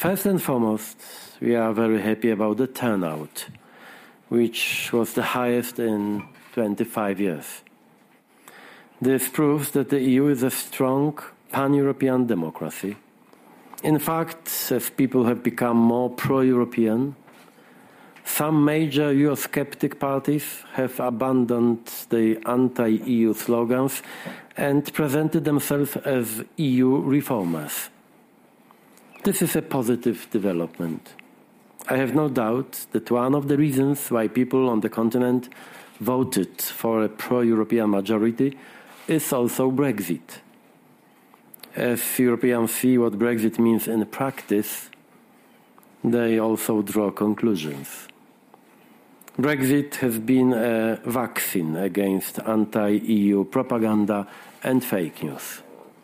First and foremost, we are very happy about the turnout, which was the highest in 25 years. This proves that the EU is a strong pan-European democracy. In fact, as people have become more pro-European, some major Eurosceptic parties have abandoned the anti-EU slogans and presented themselves as EU reformers. This is a positive development. I have no doubt that one of the reasons why people on the continent voted for a pro-European majority is also Brexit. As Europeans see what Brexit means in practice, they also draw conclusions. Brexit has been a vaccine against anti-EU propaganda and fake news.